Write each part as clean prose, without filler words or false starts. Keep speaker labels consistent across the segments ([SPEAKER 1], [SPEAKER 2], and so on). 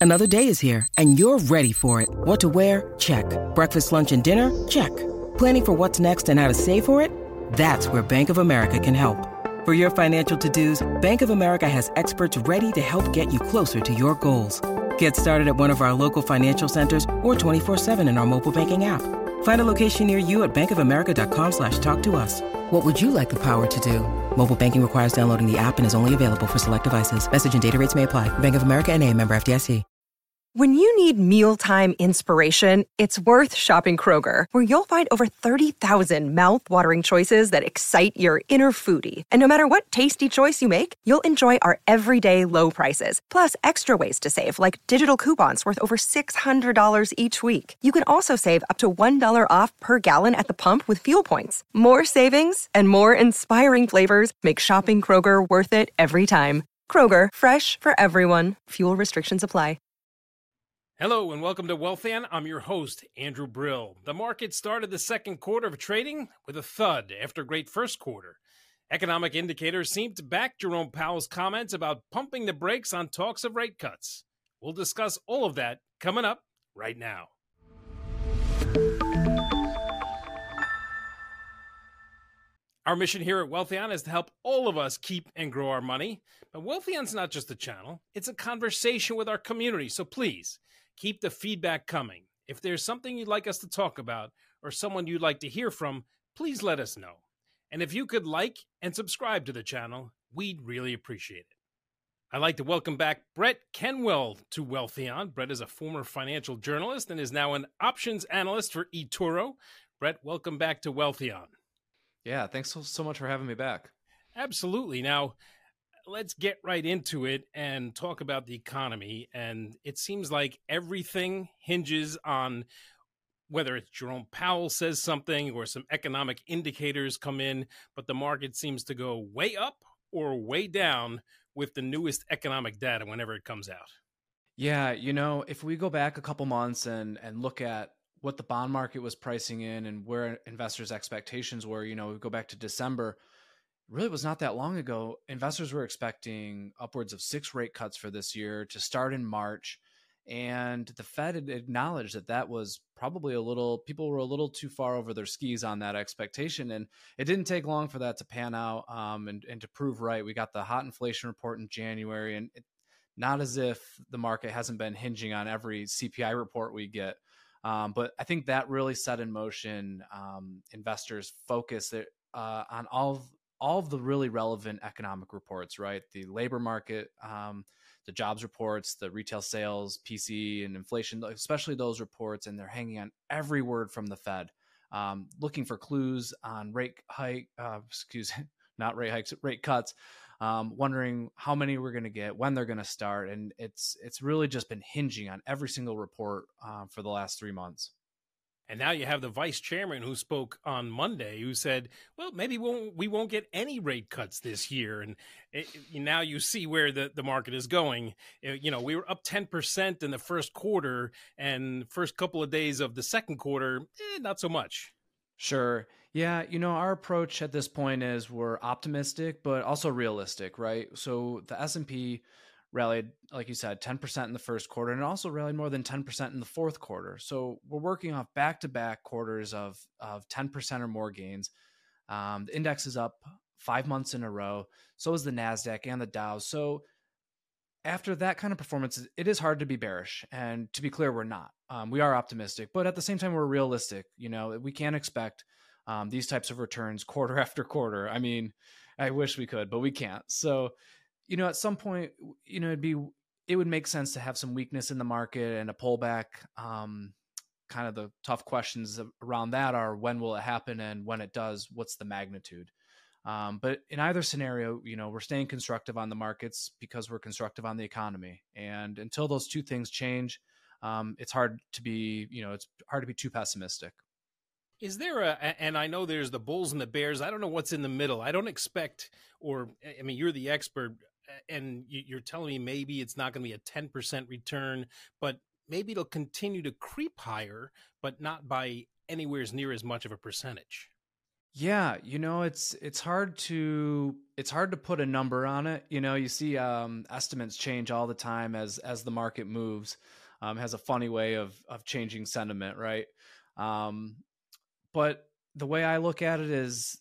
[SPEAKER 1] Another day is here, and you're ready for it. What to wear? Check. Breakfast, lunch, and dinner? Check. Planning for what's next and how to save for it? That's where Bank of America can help. For your financial to-dos, Bank of America has experts ready to help get you closer to your goals. Get started at one of our local financial centers or 24/7 in our mobile banking app. Find a location near you at bankofamerica.com/talktous. What would you like the power to do? Mobile banking requires downloading the app and is only available for select devices. Message and data rates may apply. Bank of America N.A., member FDIC.
[SPEAKER 2] When you need mealtime inspiration, it's worth shopping Kroger, where you'll find over 30,000 mouth-watering choices that excite your inner foodie. And no matter what tasty choice you make, you'll enjoy our everyday low prices, plus extra ways to save, like digital coupons worth over $600 each week. You can also save up to $1 off per gallon at the pump with fuel points. More savings and more inspiring flavors make shopping Kroger worth it every time. Kroger, fresh for everyone. Fuel restrictions apply.
[SPEAKER 3] Hello and welcome to Wealthion. I'm your host, Andrew Brill. The market started the second quarter of trading with a thud after a great first quarter. Economic indicators seem to back Jerome Powell's comments about pumping the brakes on talks of rate cuts. We'll discuss all of that coming up right now. Our mission here at Wealthion is to help all of us keep and grow our money. But Wealthion's not just a channel, it's a conversation with our community. So please, keep the feedback coming. If there's something you'd like us to talk about or someone you'd like to hear from, please let us know. And if you could like and subscribe to the channel, we'd really appreciate it. I'd like to welcome back Brett Kenwell to Wealthion. Brett is a former financial journalist and is now an options analyst for eToro. Brett, welcome back to Wealthion.
[SPEAKER 4] Yeah, thanks so much for having me back.
[SPEAKER 3] Absolutely. Now, let's get right into it and talk about the economy. And it seems like everything hinges on whether it's Jerome Powell says something or some economic indicators come in, but the market seems to go way up or way down with the newest economic data whenever it comes out.
[SPEAKER 4] Yeah, if we go back a couple months and look at what the bond market was pricing in and where investors' expectations were, we go back to December. Really was not that long ago. Investors were expecting upwards of 6 rate cuts for this year to start in March. And the Fed had acknowledged that was probably people were a little too far over their skis on that expectation. And it didn't take long for that to pan out and to prove right. We got the hot inflation report in January, and not as if the market hasn't been hinging on every CPI report we get. But I think that really set in motion investors' focus on all of the really relevant economic reports, right? The labor market, the jobs reports, the retail sales, PCE, and inflation, especially those reports. And they're hanging on every word from the Fed, looking for clues on rate cuts, wondering how many we're going to get, when they're going to start. And it's really just been hinging on every single report for the last 3 months.
[SPEAKER 3] And now you have the vice chairman who spoke on Monday who said, well, maybe we won't get any rate cuts this year. And now you see where the market is going. We were up 10% in the first quarter, and first couple of days of the second quarter, not so much.
[SPEAKER 4] Sure. Yeah. Our approach at this point is we're optimistic, but also realistic, right? So the S&P rallied, like you said, 10% in the first quarter, and it also rallied more than 10% in the fourth quarter. So we're working off back-to-back quarters of 10% or more gains. The index is up 5 months in a row. So is the NASDAQ and the Dow. So after that kind of performance, it is hard to be bearish. And to be clear, we're not. We are optimistic, but at the same time, we're realistic. We can't expect these types of returns quarter after quarter. I mean, I wish we could, but we can't. So at some point, it would make sense to have some weakness in the market and a pullback. Kind of the tough questions around that are, when will it happen? And when it does, what's the magnitude? But in either scenario, we're staying constructive on the markets because we're constructive on the economy. And until those two things change, it's hard to be too pessimistic.
[SPEAKER 3] Is there and I know there's the bulls and the bears. I don't know what's in the middle. I don't expect, you're the expert, and you're telling me maybe it's not going to be a 10% return, but maybe it'll continue to creep higher, but not by anywhere near as much of a percentage.
[SPEAKER 4] Yeah, it's hard to put a number on it. You see estimates change all the time as the market moves. Has a funny way of changing sentiment, right? Um, but the way I look at it is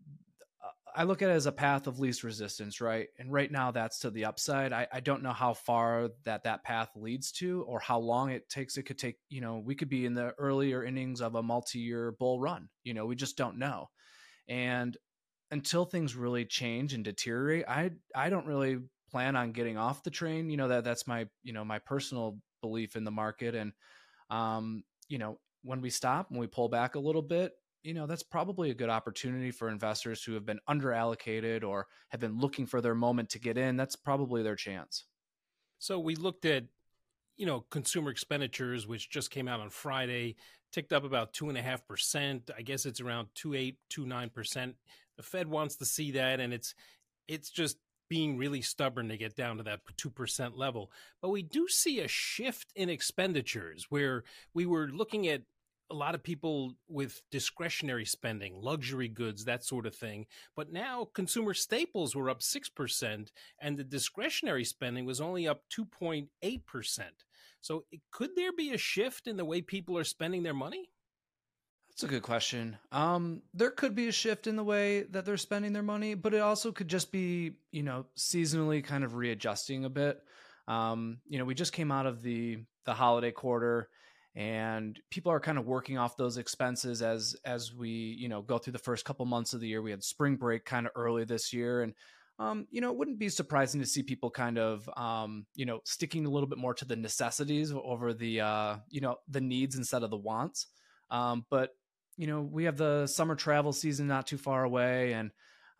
[SPEAKER 4] I look at it as a path of least resistance, right? And right now that's to the upside. I don't know how far that path leads to or how long it takes. It could take, we could be in the earlier innings of a multi-year bull run. We just don't know. And until things really change and deteriorate, I don't really plan on getting off the train. That's my, my personal belief in the market. And, when we stop, when we pull back a little bit, that's probably a good opportunity for investors who have been underallocated or have been looking for their moment to get in. That's probably their chance.
[SPEAKER 3] So we looked at, consumer expenditures, which just came out on Friday, ticked up about 2.5%. I guess it's around 2.8, 2.9%. The Fed wants to see that, and it's just being really stubborn to get down to that 2% level. But we do see a shift in expenditures where we were looking at a lot of people with discretionary spending, luxury goods, that sort of thing. But now consumer staples were up 6% and the discretionary spending was only up 2.8%. So could there be a shift in the way people are spending their money?
[SPEAKER 4] That's a good question. There could be a shift in the way that they're spending their money, but it also could just be, seasonally kind of readjusting a bit. We just came out of the holiday quarter, and people are kind of working off those expenses as we, go through the first couple months of the year. We had spring break kind of early this year, and it wouldn't be surprising to see people kind of, sticking a little bit more to the necessities over the, the needs instead of the wants. But we have the summer travel season not too far away, and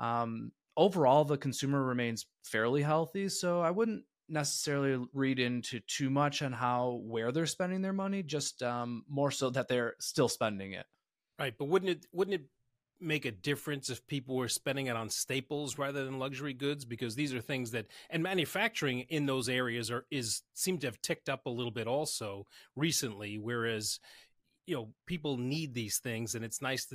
[SPEAKER 4] overall the consumer remains fairly healthy. So I wouldn't necessarily read into too much on where they're spending their money, just more so that they're still spending it.
[SPEAKER 3] Right, but wouldn't it make a difference if people were spending it on staples rather than luxury goods? Because these are things that, and manufacturing in those areas seem to have ticked up a little bit also recently, whereas people need these things, and it's nice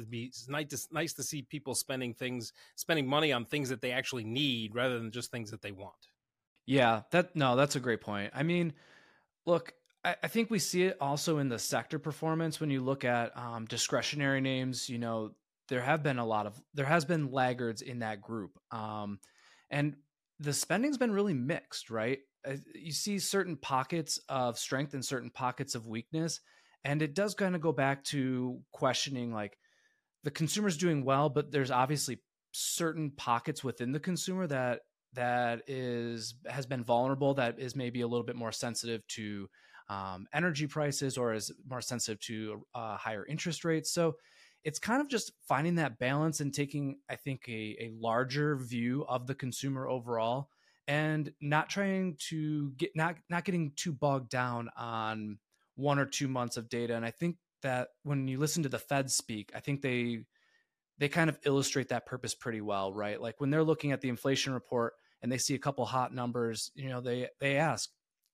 [SPEAKER 3] to see people spending money on things that they actually need rather than just things that they want.
[SPEAKER 4] Yeah, that's a great point. I mean, look, I think we see it also in the sector performance. When you look at discretionary names, there has been laggards in that group. And the spending's been really mixed, right? You see certain pockets of strength and certain pockets of weakness. And it does kind of go back to questioning, like, the consumer's doing well, but there's obviously certain pockets within the consumer that has been vulnerable, that is maybe a little bit more sensitive to energy prices, or is more sensitive to higher interest rates. So it's kind of just finding that balance and taking, I think, a larger view of the consumer overall, and not trying to not getting too bogged down on 1 or 2 months of data. And I think that when you listen to the Fed speak, I think they kind of illustrate that purpose pretty well, right? Like when they're looking at the inflation report and they see a couple hot numbers, they ask,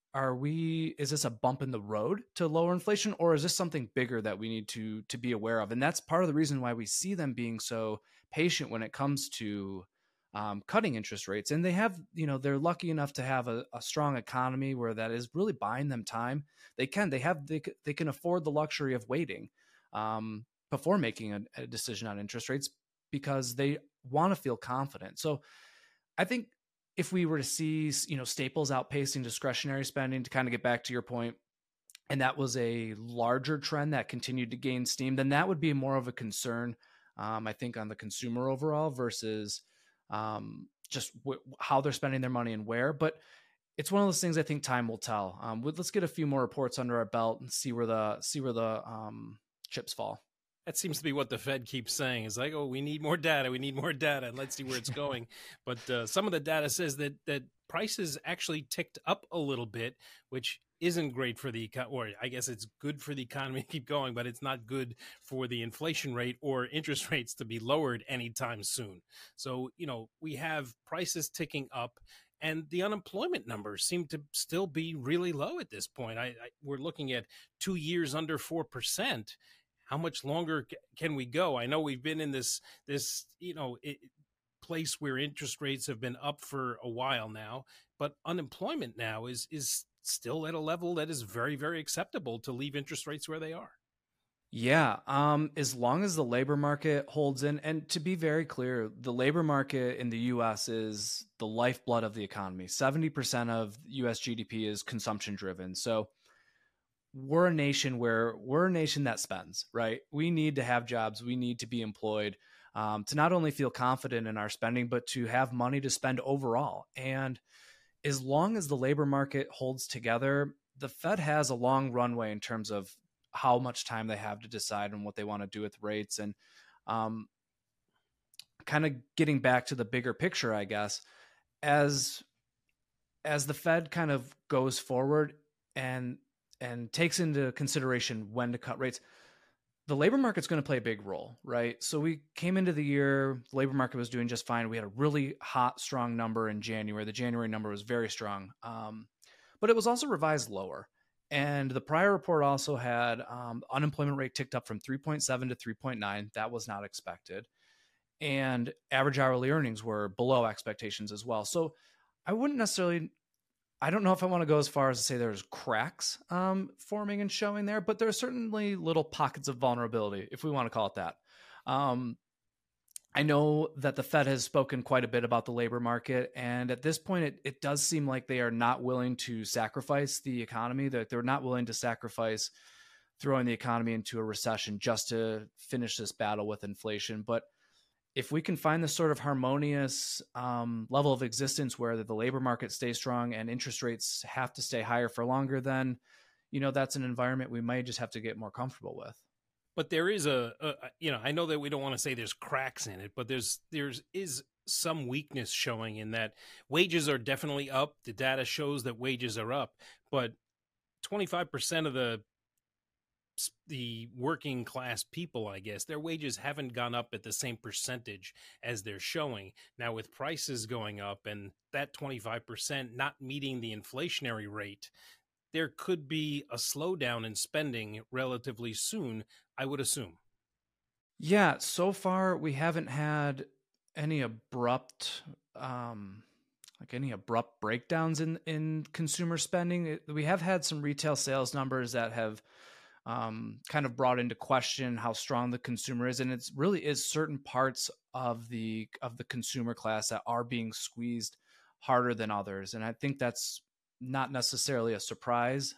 [SPEAKER 4] is this a bump in the road to lower inflation, or is this something bigger that we need to be aware of? And that's part of the reason why we see them being so patient when it comes to cutting interest rates. And they have, they're lucky enough to have a strong economy where that is really buying them time. They can afford the luxury of waiting before making a decision on interest rates, because they want to feel confident. So I think if we were to see, staples outpacing discretionary spending, to kind of get back to your point, and that was a larger trend that continued to gain steam, then that would be more of a concern, I think, on the consumer overall versus just how they're spending their money and where. But it's one of those things I think time will tell. Let's get a few more reports under our belt and see where the chips fall.
[SPEAKER 3] That seems to be what the Fed keeps saying. It's like, oh, we need more data, and let's see where it's going. But some of the data says that prices actually ticked up a little bit, which isn't great for the or I guess it's good for the economy to keep going, but it's not good for the inflation rate or interest rates to be lowered anytime soon. So, we have prices ticking up, and the unemployment numbers seem to still be really low at this point. We're looking at 2 years under 4%. how much longer can we go? I know we've been in this place where interest rates have been up for a while now, but unemployment now is still at a level that is very, very acceptable to leave interest rates where they are.
[SPEAKER 4] Yeah, as long as the labor market holds in, and to be very clear, the labor market in the US is the lifeblood of the economy. 70% of US GDP is consumption driven. So we're a nation that spends, right? We need to have jobs, we need to be employed, to not only feel confident in our spending, but to have money to spend overall. And as long as the labor market holds together, the Fed has a long runway in terms of how much time they have to decide on what they want to do with rates. And kind of getting back to the bigger picture, I guess, as the Fed kind of goes forward and takes into consideration when to cut rates, the labor market's going to play a big role, right? So we came into the year, the labor market was doing just fine. We had a really hot, strong number in January. The January number was very strong, but it was also revised lower. And the prior report also had unemployment rate ticked up from 3.7 to 3.9. That was not expected. And average hourly earnings were below expectations as well. So I don't know if I want to go as far as to say there's cracks forming and showing there, but there are certainly little pockets of vulnerability, if we want to call it that. I know that the Fed has spoken quite a bit about the labor market, and at this point, it does seem like they are not willing to sacrifice the economy, that they're not willing to sacrifice throwing the economy into a recession just to finish this battle with inflation. But if we can find this sort of harmonious level of existence where the labor market stays strong and interest rates have to stay higher for longer, then, that's an environment we might just have to get more comfortable with.
[SPEAKER 3] But there is I know that we don't want to say there's cracks in it, but there is some weakness showing in that wages are definitely up. The data shows that wages are up, but 25% of the working class people, I guess, their wages haven't gone up at the same percentage as they're showing. Now, with prices going up and that 25% not meeting the inflationary rate, there could be a slowdown in spending relatively soon, I would assume.
[SPEAKER 4] Yeah, so far we haven't had any abrupt breakdowns in consumer spending. We have had some retail sales numbers that have kind of brought into question how strong the consumer is, and it really is certain parts of the consumer class that are being squeezed harder than others, and I think that's not necessarily a surprise,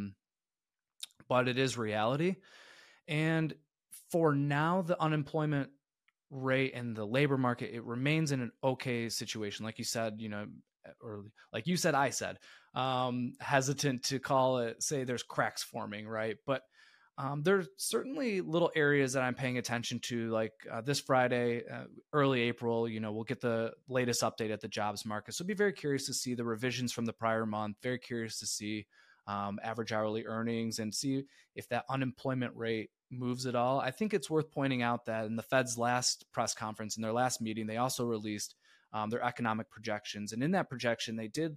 [SPEAKER 4] but it is reality. And for now, the unemployment rate and the labor market, it remains in an okay situation. Like you said, or like you said, I said, hesitant to say there's cracks forming, right? But there's certainly little areas that I'm paying attention to, like this Friday, early April, we'll get the latest update at the jobs market. So be very curious to see the revisions from the prior month, very curious to see average hourly earnings and see if that unemployment rate moves at all. I think it's worth pointing out that in the Fed's last press conference, in their last meeting, they also released their economic projections. And in that projection, they did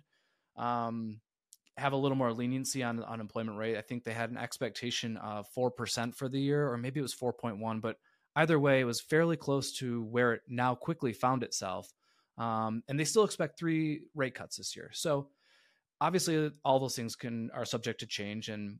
[SPEAKER 4] have a little more leniency on the unemployment rate. I think they had an expectation of 4% for the year, or maybe it was 4.1, but either way, it was fairly close to where it now quickly found itself. And they still expect 3 rate cuts this year. So obviously all those things are subject to change. And,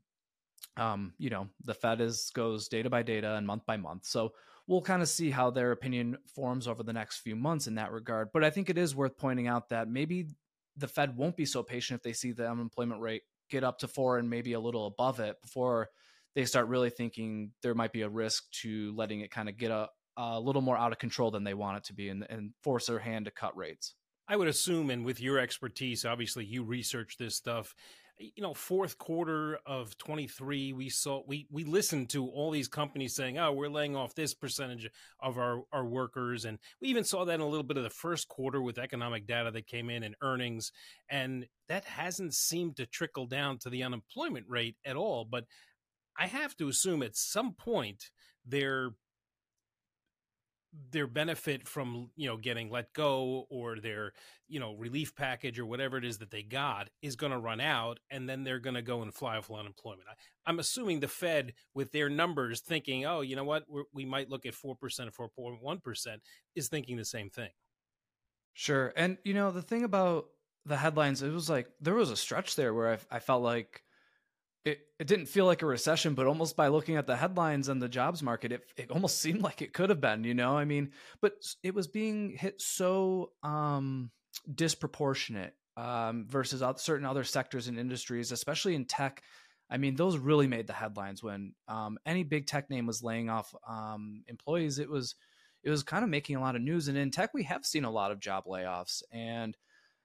[SPEAKER 4] the Fed goes data by data and month by month. So we'll kind of see how their opinion forms over the next few months in that regard. But I think it is worth pointing out that maybe the Fed won't be so patient if they see the unemployment rate get up to 4 and maybe a little above it before they start really thinking there might be a risk to letting it kind of get a little more out of control than they want it to be and force their hand to cut rates.
[SPEAKER 3] I would assume, and with your expertise, obviously you research this stuff, fourth quarter of 23, we listened to all these companies saying, oh, we're laying off this percentage of our workers. And we even saw that in a little bit of the first quarter with economic data that came in and earnings. And that hasn't seemed to trickle down to the unemployment rate at all. But I have to assume at some point their benefit from, getting let go, or their, relief package or whatever it is that they got is going to run out, and then they're going to go and fly off unemployment. I'm assuming the Fed, with their numbers, thinking, oh, you know what, we might look at 4% or 4.1%, is thinking the same thing.
[SPEAKER 4] Sure. And, the thing about the headlines, it was like there was a stretch there where I felt like it didn't feel like a recession, but almost by looking at the headlines and the jobs market, it almost seemed like it could have been, I mean, but it was being hit so disproportionate versus certain other sectors and industries, especially in tech. I mean, those really made the headlines when any big tech name was laying off employees. It was kind of making a lot of news. And in tech, we have seen a lot of job layoffs, and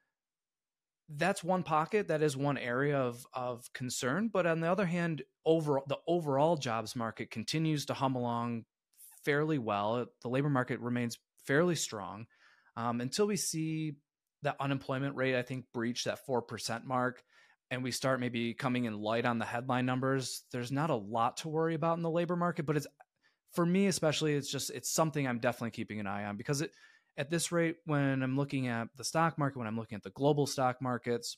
[SPEAKER 4] that's one pocket. That is one area of concern. But on the other hand, the overall jobs market continues to hum along fairly well. The labor market remains fairly strong until we see that unemployment rate, I think, breach that 4% mark, and we start maybe coming in light on the headline numbers. There's not a lot to worry about in the labor market, but for me especially, it's something I'm definitely keeping an eye on, because at this rate, when I'm looking at the stock market, when I'm looking at the global stock markets,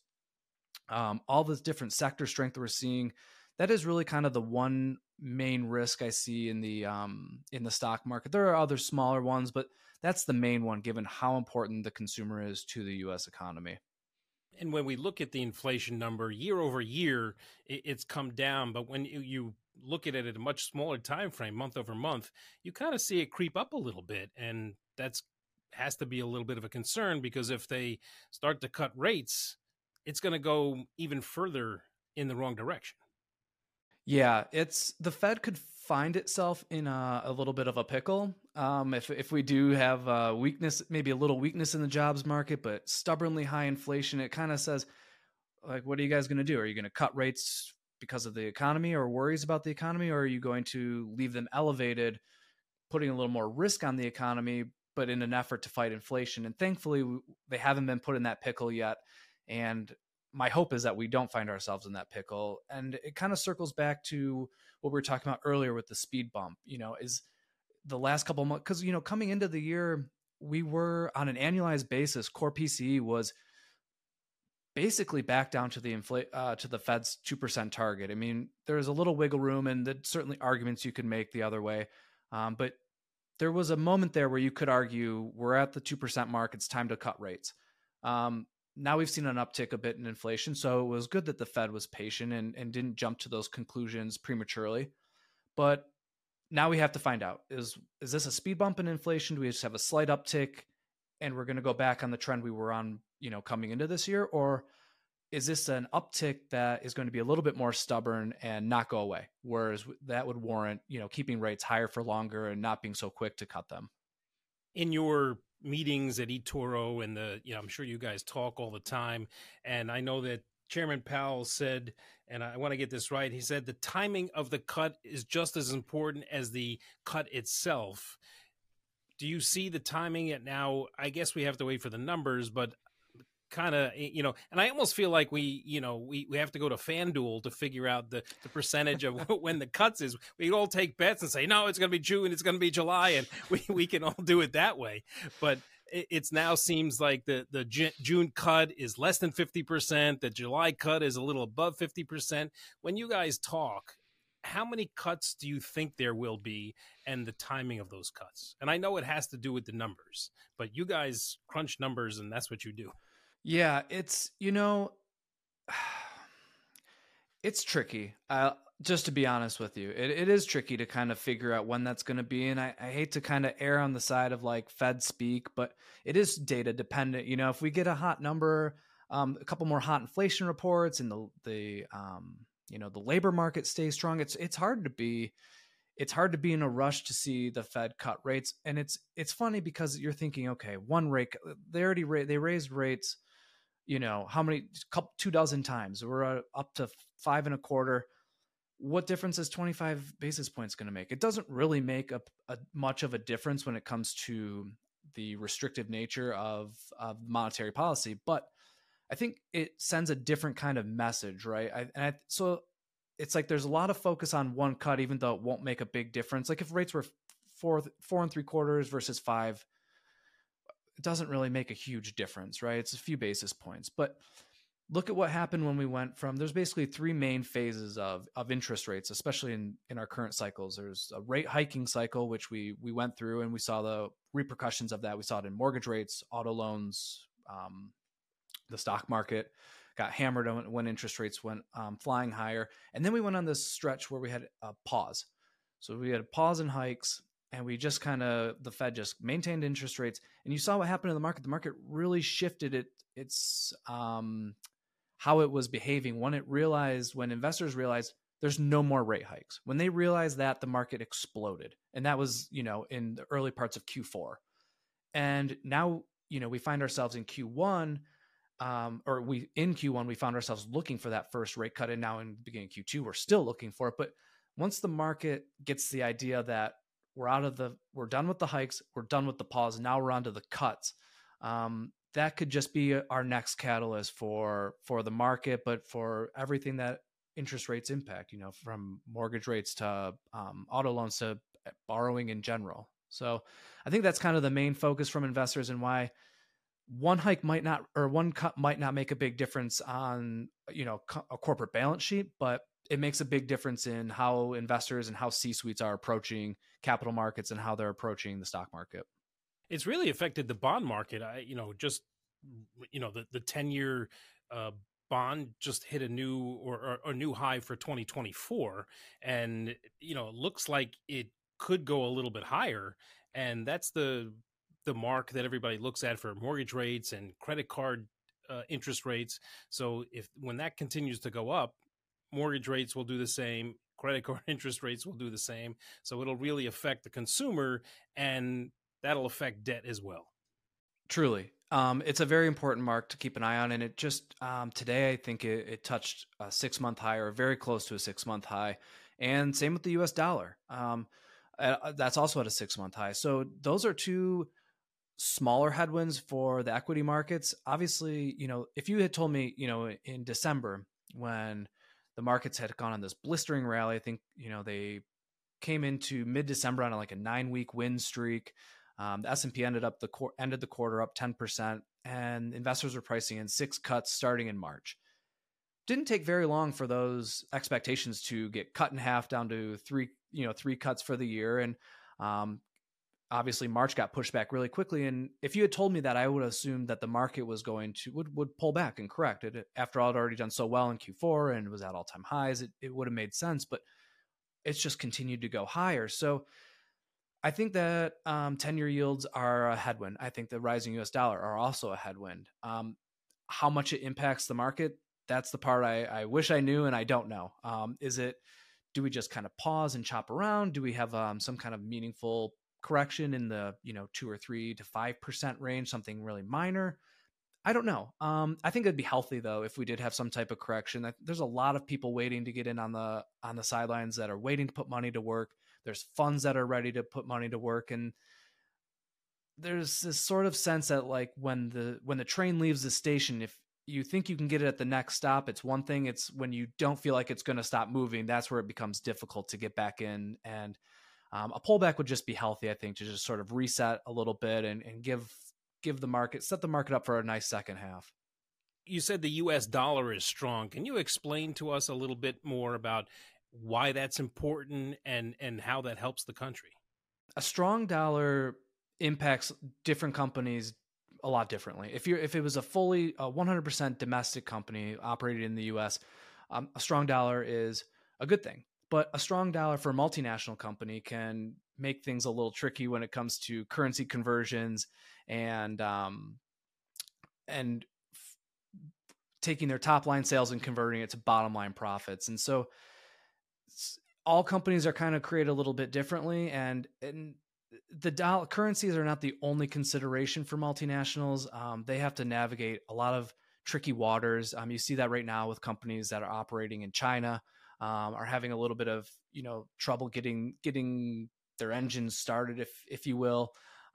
[SPEAKER 4] all this different sector strength we're seeing, that is really kind of the one main risk I see in the stock market. There are other smaller ones, but that's the main one, given how important the consumer is to the U.S. economy.
[SPEAKER 3] And when we look at the inflation number year over year, it's come down. But when you look at it at a much smaller time frame, month over month, you kind of see it creep up a little bit, and that's has to be a little bit of a concern, because if they start to cut rates, it's going to go even further in the wrong direction.
[SPEAKER 4] Yeah, the Fed could find itself in a little bit of a pickle if we do have weakness, maybe a little weakness in the jobs market, but stubbornly high inflation. It kind of says, like, what are you guys going to do? Are you going to cut rates because of the economy or worries about the economy, or are you going to leave them elevated, putting a little more risk on the economy, but in an effort to fight inflation? And thankfully, they haven't been put in that pickle yet. And my hope is that we don't find ourselves in that pickle. And it kind of circles back to what we were talking about earlier with the speed bump, is the last couple of months. Because, coming into the year, we were on an annualized basis, core PCE was basically back down to the Fed's 2% target. I mean, there's a little wiggle room, and there's certainly arguments you could make the other way. But there was a moment there where you could argue we're at the 2% mark. It's time to cut rates. Now we've seen an uptick a bit in inflation. So it was good that the Fed was patient and didn't jump to those conclusions prematurely. But now we have to find out, is this a speed bump in inflation? Do we just have a slight uptick and we're going to go back on the trend we were on, coming into this year? Or is this an uptick that is going to be a little bit more stubborn and not go away? Whereas that would warrant, keeping rates higher for longer and not being so quick to cut them.
[SPEAKER 3] In your meetings at eToro and I'm sure you guys talk all the time. And I know that Chairman Powell said, and I want to get this right, he said the timing of the cut is just as important as the cut itself. Do you see the timing at now? I guess we have to wait for the numbers, but kind of, and I almost feel like we have to go to FanDuel to figure out the percentage of when the cuts is. We all take bets and say, no, it's going to be June, it's going to be July, and we can all do it that way. But it's now seems like the June cut is less than 50%. The July cut is a little above 50%. When you guys talk, how many cuts do you think there will be, and the timing of those cuts? And I know it has to do with the numbers, but you guys crunch numbers, and that's what you do.
[SPEAKER 4] Yeah, it's, it's tricky. Just to be honest with you, it is tricky to kind of figure out when that's going to be. And I hate to kind of err on the side of like Fed speak, but it is data dependent. If we get a hot number, a couple more hot inflation reports, and the labor market stays strong, it's hard to be in a rush to see the Fed cut rates. And it's funny because you're thinking, okay, one rate, they raised rates, how many, 24 times. We're up to 5.25. What difference is 25 basis points going to make? It doesn't really make a much of a difference when it comes to the restrictive nature of monetary policy, but I think it sends a different kind of message, right? So it's like there's a lot of focus on one cut, even though it won't make a big difference. Like if rates were 4.75 versus 5, it doesn't really make a huge difference, right? It's a few basis points. But look at what happened when we went from, there's basically three main phases of interest rates, especially in our current cycles. There's a rate hiking cycle, which we went through, and we saw the repercussions of that. We saw it in mortgage rates, auto loans, the stock market got hammered when interest rates went flying higher. And then we went on this stretch where we had a pause. So we had a pause in hikes, and we just the Fed just maintained interest rates. And you saw what happened in the market. The market really shifted its how it was behaving when investors realized there's no more rate hikes. When they realized that, the market exploded. And that was, in the early parts of Q4. And now, we find ourselves in Q1, in Q1, we found ourselves looking for that first rate cut. And now in the beginning of Q2, we're still looking for it. But once the market gets the idea that we're done with the hikes, we're done with the pause, now we're on to the cuts. That could just be our next catalyst for the market, but for everything that interest rates impact, from mortgage rates to auto loans to borrowing in general. So I think that's kind of the main focus from investors, and why one cut might not make a big difference on, a corporate balance sheet, but it makes a big difference in how investors and how C-suites are approaching capital markets and how they're approaching the stock market.
[SPEAKER 3] It's really affected the bond market. The 10-year bond just hit a new high for 2024, and it looks like it could go a little bit higher, and that's the mark that everybody looks at for mortgage rates and credit card interest rates. So when that continues to go up, mortgage rates will do the same, credit card interest rates will do the same. So it'll really affect the consumer, and that'll affect debt as well. Truly.
[SPEAKER 4] It's a very important mark to keep an eye on. And it just, today, I think it touched a 6-month high, or very close to a 6-month high. And same with the US dollar. That's also at a 6-month high. So those are two smaller headwinds for the equity markets. Obviously, if you had told me, in December, when the markets had gone on this blistering rally, I think, they came into mid-December on a 9-week win streak. The S&P ended the quarter up 10%, and investors were pricing in 6 cuts starting in March. Didn't take very long for those expectations to get cut in half down to 3 cuts for the year. And obviously March got pushed back really quickly. And if you had told me that, I would assume that the market was would pull back and correct it. After all, it had already done so well in Q4 and was at all-time highs. It would have made sense, but it's just continued to go higher. So I think that 10-year yields are a headwind. I think the rising US dollar are also a headwind. How much it impacts the market, that's the part I wish I knew, and I don't know. Do we just kind of pause and chop around? Do we have some kind of meaningful correction in the 2 or 3 to 5% range, something really minor? I don't know. I think it'd be healthy though if we did have some type of correction. There's a lot of people waiting to get in on the sidelines that are waiting to put money to work. There's funds that are ready to put money to work, and there's this sort of sense that when the train leaves the station, if you think you can get it at the next stop, it's one thing. It's when you don't feel like it's going to stop moving, that's where it becomes difficult to get back in. And a pullback would just be healthy, I think, to just sort of reset a little bit and set the market up for a nice second half.
[SPEAKER 3] You said the U.S. dollar is strong. Can you explain to us a little bit more about why that's important and how that helps the country?
[SPEAKER 4] A strong dollar impacts different companies a lot differently. If it was a 100% domestic company operated in the U.S., a strong dollar is a good thing. But a strong dollar for a multinational company can make things a little tricky when it comes to currency conversions and taking their top line sales and converting it to bottom line profits. And so all companies are kind of created a little bit differently, and the currencies are not the only consideration for multinationals. They have to navigate a lot of tricky waters. You see that right now with companies that are operating in China, are having a little bit of trouble getting their engines started, if you will.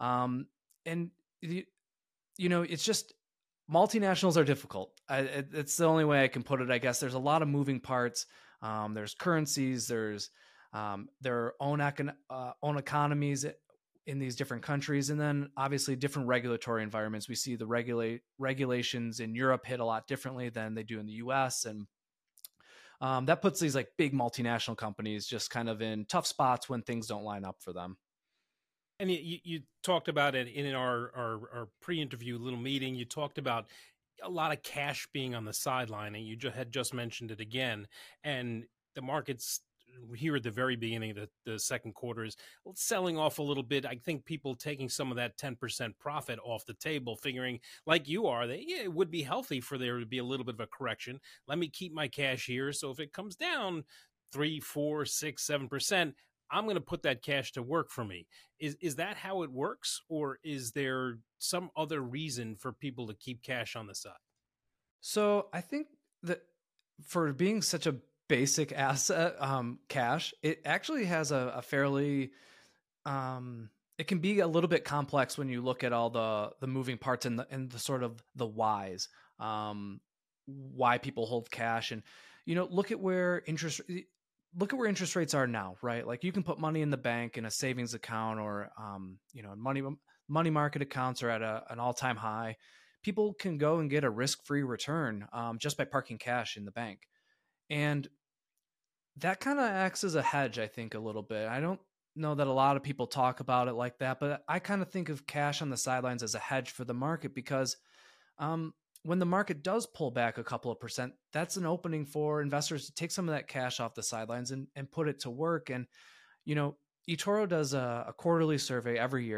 [SPEAKER 4] It's just, multinationals are difficult. It's the only way I can put it, I guess. There's a lot of moving parts. There's currencies, there's their own own economies in these different countries, and then obviously different regulatory environments. We see the regulations in Europe hit a lot differently than they do in the US, and that puts these like big multinational companies just kind of in tough spots when things don't line up for them.
[SPEAKER 3] And you talked about it in our pre-interview little meeting. You talked about a lot of cash being on the sideline, and you had just mentioned it again. And the markets here at the very beginning of the second quarter is selling off a little bit. I think people taking some of that 10% profit off the table, figuring like you are, that it would be healthy for there to be a little bit of a correction. Let me keep my cash here. So if it comes down 3, 4, 6, 7%, I'm going to put that cash to work for me. Is that how it works? Or is there some other reason for people to keep cash on the side?
[SPEAKER 4] So I think that for being such a basic asset, cash, it actually has a fairly, it can be a little bit complex when you look at all the moving parts and the sort of the whys, why people hold cash. And, look at where interest rates are now, right? Like you can put money in the bank in a savings account or, money market accounts are at an all-time high. People can go and get a risk-free return just by parking cash in the bank. And that kind of acts as a hedge, I think, a little bit. I don't know that a lot of people talk about it like that, but I kind of think of cash on the sidelines as a hedge for the market because when the market does pull back a couple of percent, that's an opening for investors to take some of that cash off the sidelines and put it to work. And, eToro does a quarterly survey every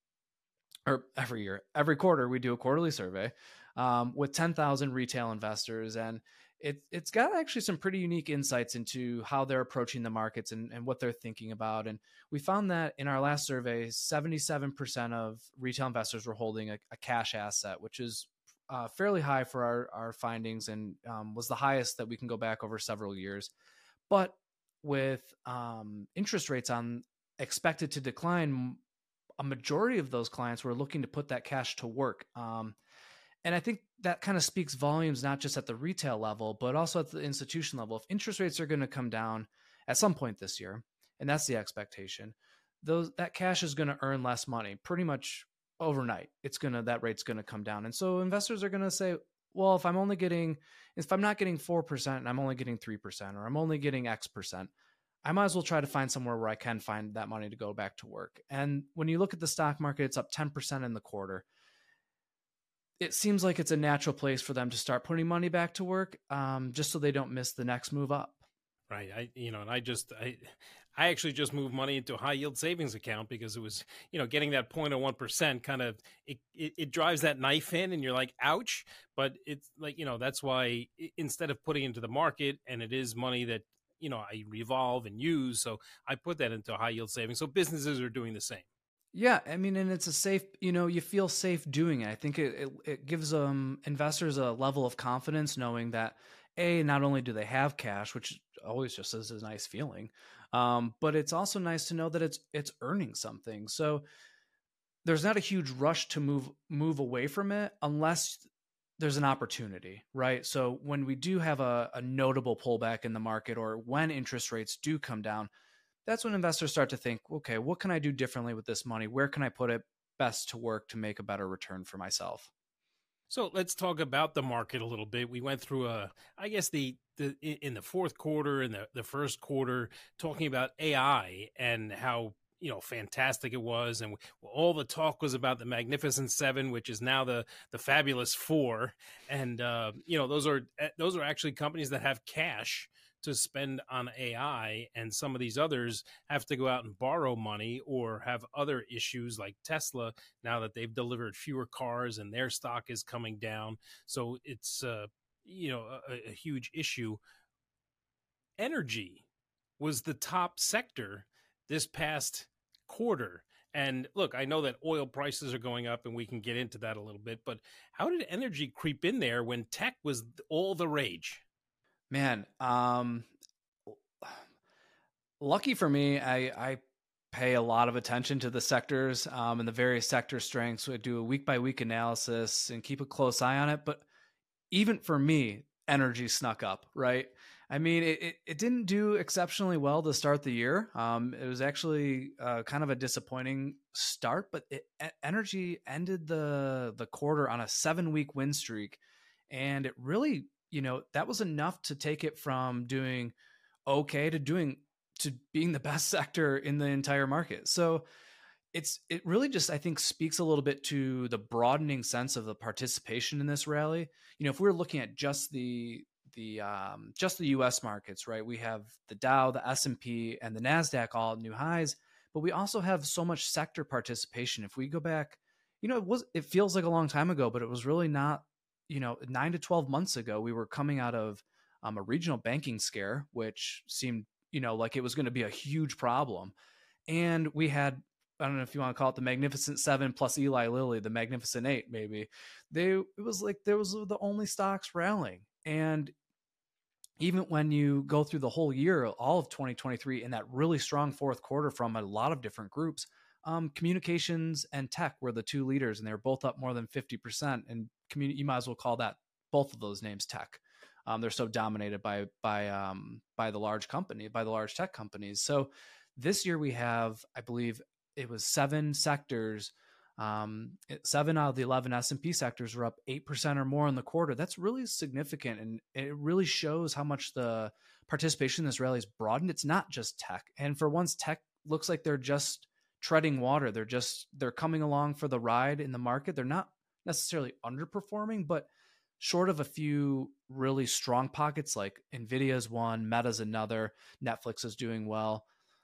[SPEAKER 4] quarter we do a quarterly survey with 10,000 retail investors. And it's got actually some pretty unique insights into how they're approaching the markets and what they're thinking about. And we found that in our last survey, 77% of retail investors were holding a cash asset, which is fairly high for our findings and was the highest that we can go back over several years. But with interest rates expected to decline, a majority of those clients were looking to put that cash to work. And I think that kind of speaks volumes, not just at the retail level, but also at the institution level. If interest rates are going to come down at some point this year, and that's the expectation, that cash is going to earn less money pretty much overnight. That rate's going to come down. And so investors are going to say, well, if I'm not getting 4% and I'm only getting 3%, or I'm only getting X percent, I might as well try to find somewhere where I can find that money to go back to work. And when you look at the stock market, it's up 10% in the quarter. It seems like it's a natural place for them to start putting money back to work, just so they don't miss the next move up.
[SPEAKER 3] Right. I actually just moved money into a high yield savings account because it was, getting that 0.01% kind of, it drives that knife in and you're like, ouch. But it's like, that's why instead of putting into the market, and it is money that, I revolve and use. So I put that into a high yield savings. So businesses are doing the same.
[SPEAKER 4] Yeah, I mean, and it's a safe, you feel safe doing it. I think it gives investors a level of confidence knowing that, not only do they have cash, which always just is a nice feeling, but it's also nice to know that it's earning something. So there's not a huge rush to move away from it unless there's an opportunity, right? So when we do have a notable pullback in the market, or when interest rates do come down, that's when investors start to think, okay, what can I do differently with this money? Where can I put it best to work to make a better return for myself?
[SPEAKER 3] So let's talk about the market a little bit. We went through in the fourth quarter and the first quarter, talking about AI and how, fantastic it was. And all the talk was about the Magnificent Seven, which is now the Fabulous Four. And, those are actually companies that have cash to spend on AI, and some of these others have to go out and borrow money or have other issues like Tesla, now that they've delivered fewer cars and their stock is coming down. So it's a huge issue. Energy was the top sector this past quarter. And look, I know that oil prices are going up and we can get into that a little bit, but how did energy creep in there when tech was all the rage?
[SPEAKER 4] Man, lucky for me, I pay a lot of attention to the sectors and the various sector strengths. I do a week by week analysis and keep a close eye on it. But even for me, energy snuck up, right? I mean, it didn't do exceptionally well to start the year. It was actually kind of a disappointing start, but Energy ended the quarter on a 7-week win streak, and it really, that was enough to take it from doing okay to being the best sector in the entire market. So it really just, I think, speaks a little bit to the broadening sense of the participation in this rally. If we're looking at just the U.S. markets, right? We have the Dow, the S&P, and the NASDAQ all at new highs, but we also have so much sector participation. If we go back, it feels like a long time ago, but it was really not. 9 to 12 months ago, we were coming out of a regional banking scare, which seemed, like it was going to be a huge problem, and we had, I don't know if you want to call it the Magnificent Seven plus Eli Lilly, the Magnificent Eight, maybe. It was like there was the only stocks rallying. And even when you go through the whole year, all of 2023, in that really strong fourth quarter from a lot of different groups, communications and tech were the two leaders, and they were both up more than 50%. And you might as well call that both of those names tech. They're so dominated by the large tech companies. So this year we have, I believe, it was 7 sectors. 7 out of the 11 S&P sectors were up 8% or more in the quarter. That's really significant, and it really shows how much the participation in this rally has broadened. It's not just tech, and for once, tech looks like they're just treading water. They're coming along for the ride in the market. They're not necessarily underperforming, but short of a few really strong pockets like Nvidia's one, Meta's another, Netflix is doing well,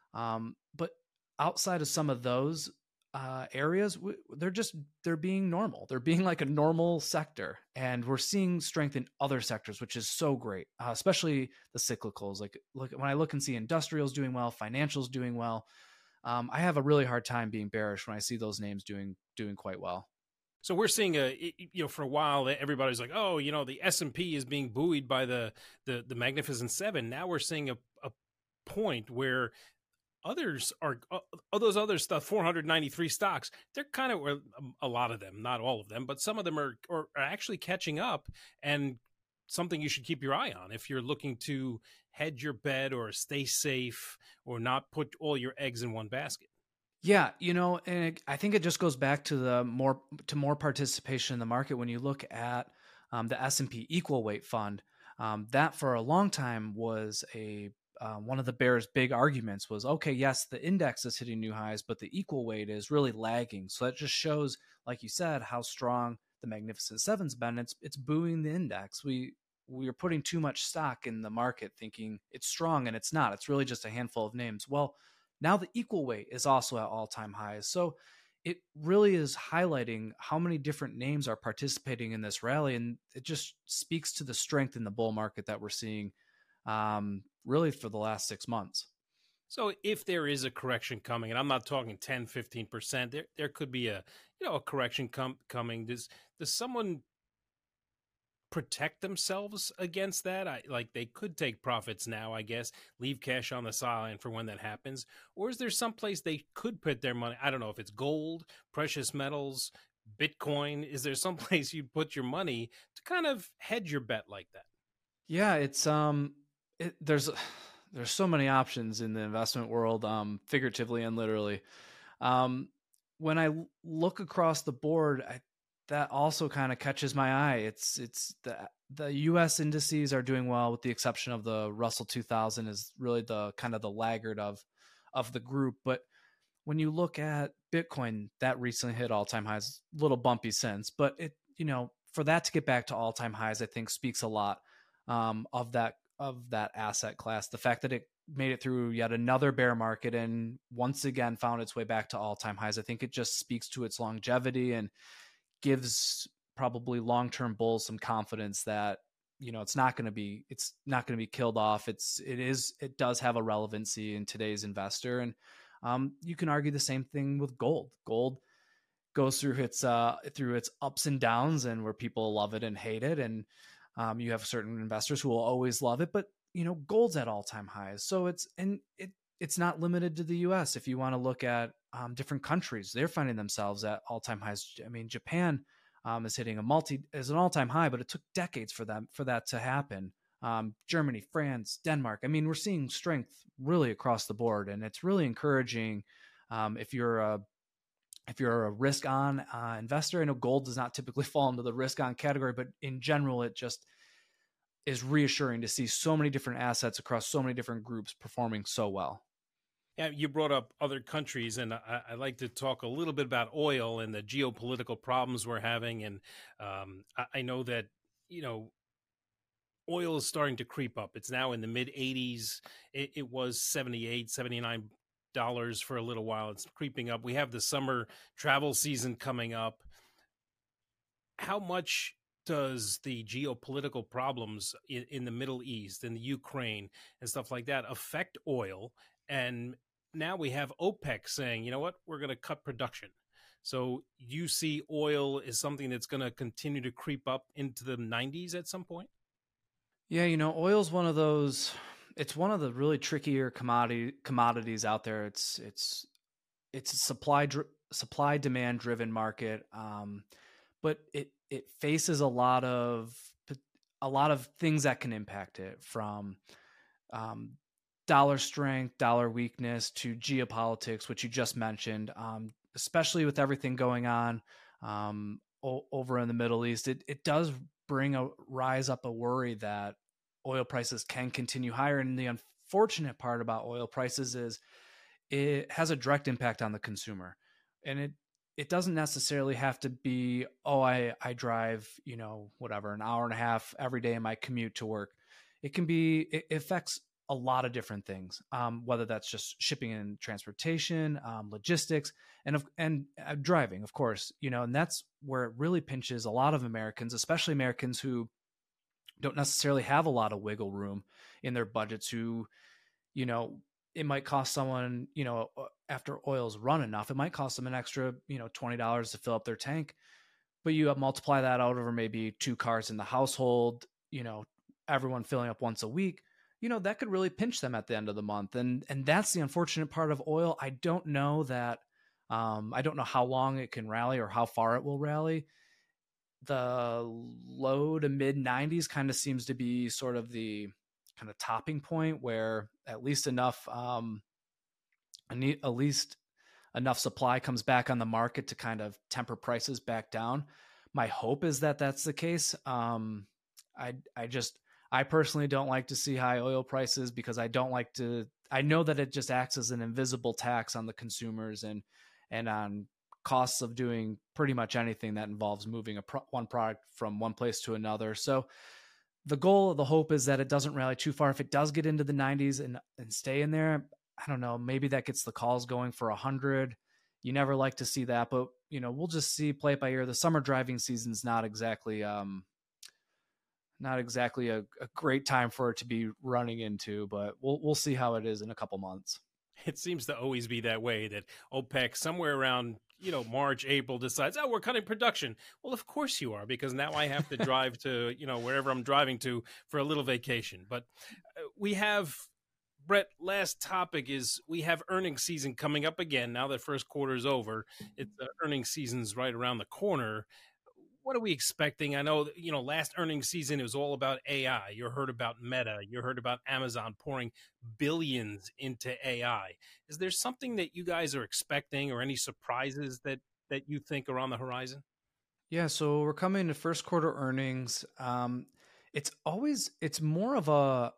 [SPEAKER 4] but outside of some of those areas, they're being normal. They're being like a normal sector, and we're seeing strength in other sectors, which is so great, especially the cyclicals. Like when I look and see industrials doing well, financials doing well, I have a really hard time being bearish when I see those names doing quite well.
[SPEAKER 3] So we're seeing for a while everybody's like, oh, the S&P is being buoyed by the Magnificent Seven. Now we're seeing a point where others are, those other stuff, 493 stocks, they're kind of, a lot of them, not all of them, but some of them are actually catching up, and something you should keep your eye on if you're looking to hedge your bet or stay safe or not put all your eggs in one basket.
[SPEAKER 4] Yeah, and I think it just goes back to more participation in the market. When you look at the S&P Equal Weight Fund, that for a long time was one of the bears' big arguments was, okay, yes, the index is hitting new highs, but the equal weight is really lagging. So that just shows, like you said, how strong the Magnificent Seven's been. It's buoying the index. We are putting too much stock in the market thinking it's strong, and it's not. It's really just a handful of names. Well, now the equal weight is also at all-time highs. So it really is highlighting how many different names are participating in this rally, and it just speaks to the strength in the bull market that we're seeing really for the last 6 months.
[SPEAKER 3] So if there is a correction coming, and I'm not talking 10, 15%, there could be a correction coming. Does someone protect themselves against that? They could take profits now, I guess, leave cash on the sideline for when that happens. Or is there some place they could put their money? I don't know if it's gold, precious metals, Bitcoin. Is there some place you'd put your money to kind of hedge your bet like that?
[SPEAKER 4] Yeah, it's there's so many options in the investment world, figuratively and literally. When I look across the board, that also kind of catches my eye. It's the U.S. indices are doing well, with the exception of the Russell 2000 is really the kind of the laggard of the group. But when you look at Bitcoin, that recently hit all-time highs, a little bumpy since, but it, for that to get back to all-time highs, I think speaks a lot of that asset class. The fact that it made it through yet another bear market and once again found its way back to all-time highs, I think it just speaks to its longevity and gives probably long-term bulls some confidence that it's not going to be killed off. It does have a relevancy in today's investor, and you can argue the same thing with gold. Gold goes through its ups and downs, and where people love it and hate it, and you have certain investors who will always love it, but gold's at all-time highs. So it's not limited to the U.S. If you want to look at different countries, they're finding themselves at all-time highs. I mean, Japan is hitting an all-time high, but it took decades for that to happen. Germany, France, Denmark. I mean, we're seeing strength really across the board, and it's really encouraging if you're a risk on investor. I know gold does not typically fall into the risk on category, but in general, it just is reassuring to see so many different assets across so many different groups performing so well.
[SPEAKER 3] Yeah, you brought up other countries, and I'd like to talk a little bit about oil and the geopolitical problems we're having. And I know that, oil is starting to creep up. It's now in the mid 80s. It was $78, $79 for a little while. It's creeping up. We have the summer travel season coming up. How much does the geopolitical problems in the Middle East, in the Ukraine and stuff like that affect oil? And now we have OPEC saying, you know what, we're going to cut production. So you see oil is something that's going to continue to creep up into the 90s at some point?
[SPEAKER 4] Yeah, oil's one of those, it's one of the really trickier commodities out there. It's a supply demand driven market. But it faces a lot of things that can impact it, from dollar strength, dollar weakness, to geopolitics, which you just mentioned, especially with everything going on over in the Middle East. It does rise up a worry that oil prices can continue higher. And the unfortunate part about oil prices is it has a direct impact on the consumer. And it doesn't necessarily have to be, I drive, whatever, an hour and a half every day in my commute to work. It affects a lot of different things, whether that's just shipping and transportation, logistics, and driving, of course, and that's where it really pinches a lot of Americans, especially Americans who don't necessarily have a lot of wiggle room in their budgets, who, it might cost someone, after oil's run enough, it might cost them an extra, $20 to fill up their tank. But you multiply that out over maybe 2 cars in the household, everyone filling up once a week, that could really pinch them at the end of the month. And that's the unfortunate part of oil. I don't know how long it can rally or how far it will rally. The low to mid 90s kind of seems to be sort of the kind of topping point, where at least enough supply comes back on the market to kind of temper prices back down. My hope is that that's the case. I personally don't like to see high oil prices, because I know that it just acts as an invisible tax on the consumers and on costs of doing pretty much anything that involves moving one product from one place to another. So the hope is that it doesn't rally too far. If it does get into the 90s and stay in there, I don't know, maybe that gets the calls going for 100. You never like to see that, but we'll just play it by ear. The summer driving season's not exactly a great time for it to be running into, but we'll see how it is in a couple months.
[SPEAKER 3] It seems to always be that way, that OPEC somewhere around, March, April decides, we're cutting production. Well, of course you are, because now I have to drive to, wherever I'm driving to for a little vacation. But we have, Brett, last topic is we have earnings season coming up again. Now that first quarter is over, earnings season's right around the corner. What are we expecting? I know, last earnings season, it was all about AI. You heard about Meta. You heard about Amazon pouring billions into AI. Is there something that you guys are expecting, or any surprises that you think are on the horizon?
[SPEAKER 4] Yeah, so we're coming to first quarter earnings. It's more of a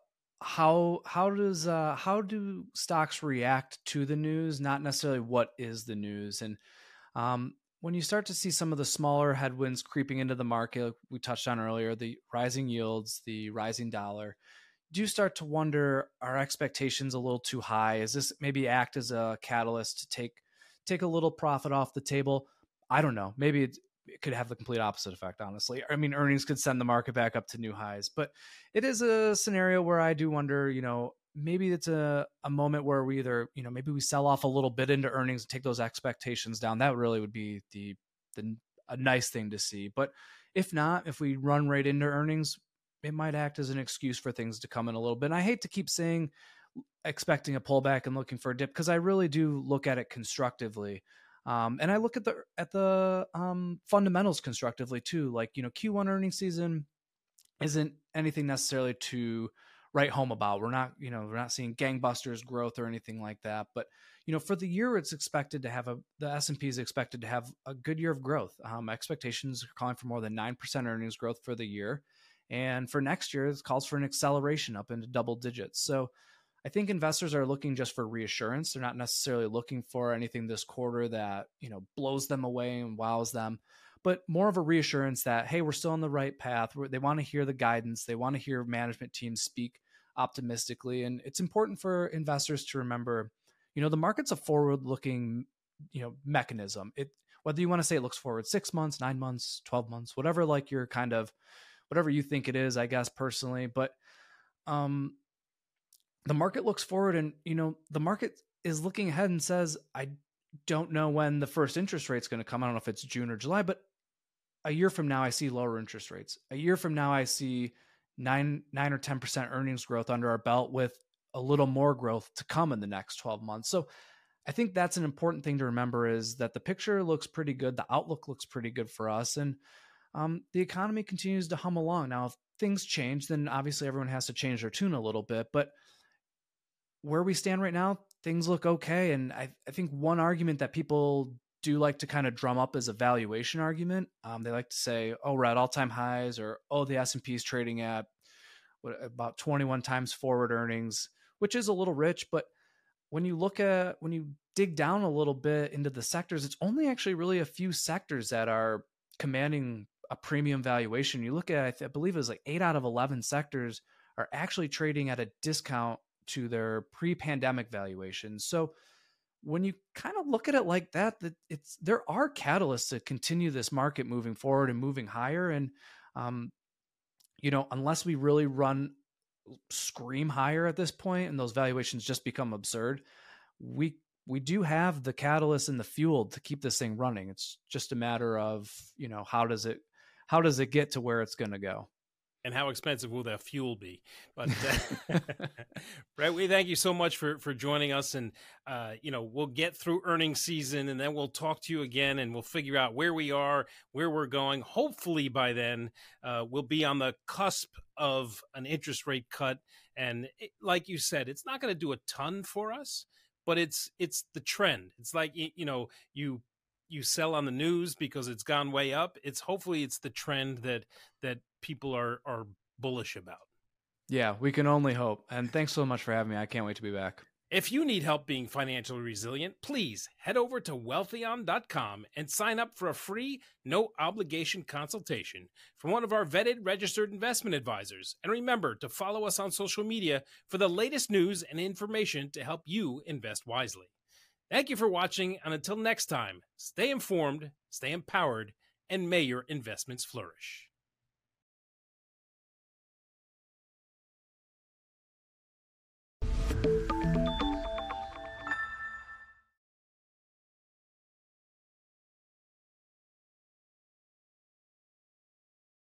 [SPEAKER 4] how do stocks react to the news, not necessarily what is the news. And when you start to see some of the smaller headwinds creeping into the market, we touched on earlier, the rising yields, the rising dollar, do you start to wonder, are expectations a little too high? Is this maybe act as a catalyst to take a little profit off the table? I don't know. Maybe it could have the complete opposite effect, honestly. I mean, earnings could send the market back up to new highs, but it is a scenario where I do wonder, maybe it's a moment where we either, maybe we sell off a little bit into earnings and take those expectations down. That really would be a nice thing to see. But if not, if we run right into earnings, it might act as an excuse for things to come in a little bit. And I hate to keep saying expecting a pullback and looking for a dip, because I really do look at it constructively. And I look at the fundamentals constructively too. Like, Q1 earnings season isn't anything necessarily to write home about. We're not seeing gangbusters growth or anything like that. But, for the year, it's expected to have the S&P is expected to have a good year of growth. Expectations are calling for more than 9% earnings growth for the year. And for next year, it calls for an acceleration up into double digits. So I think investors are looking just for reassurance. They're not necessarily looking for anything this quarter that, blows them away and wows them, but more of a reassurance that, hey, we're still on the right path. They want to hear the guidance. They want to hear management teams speak optimistically. And it's important for investors to remember, the market's a forward-looking, mechanism. Whether you want to say it looks forward 6 months, 9 months, 12 months, whatever, like your kind of, whatever you think it is, I guess, personally. But the market looks forward and, the market is looking ahead and says, I don't know when the first interest rate's going to come. I don't know if it's June or July, but a year from now, I see lower interest rates. A year from now, I see 9 or 10% earnings growth under our belt with a little more growth to come in the next 12 months. So I think that's an important thing to remember, is that the picture looks pretty good. The outlook looks pretty good for us. And the economy continues to hum along. Now, if things change, then obviously everyone has to change their tune a little bit. But where we stand right now, things look okay. And I think one argument that people do like to kind of drum up is a valuation argument. They like to say, oh, we're at all-time highs, or, oh, the S&P is trading at about 21 times forward earnings, which is a little rich. But when you dig down a little bit into the sectors, it's only actually really a few sectors that are commanding a premium valuation. You look at, I believe it was like 8 out of 11 sectors are actually trading at a discount to their pre-pandemic valuations. So when you kind of look at it like that, there are catalysts to continue this market moving forward and moving higher. And, unless we really scream higher at this point and those valuations just become absurd, we do have the catalyst and the fuel to keep this thing running. It's just a matter of, how does it get to where it's going to go?
[SPEAKER 3] And how expensive will that fuel be? But Brett, we thank you so much for joining us. And, we'll get through earnings season, and then we'll talk to you again, and we'll figure out where we are, where we're going. Hopefully by then we'll be on the cusp of an interest rate cut. And like you said, it's not going to do a ton for us, but it's the trend. It's like, you sell on the news because it's gone way up. Hopefully it's the trend that people are bullish about.
[SPEAKER 4] Yeah, we can only hope. And thanks so much for having me. I can't wait to be back.
[SPEAKER 3] If you need help being financially resilient, please head over to Wealthion.com and sign up for a free, no obligation consultation from one of our vetted registered investment advisors. And remember to follow us on social media for the latest news and information to help you invest wisely. Thank you for watching, and until next time, stay informed, stay empowered, and may your investments flourish.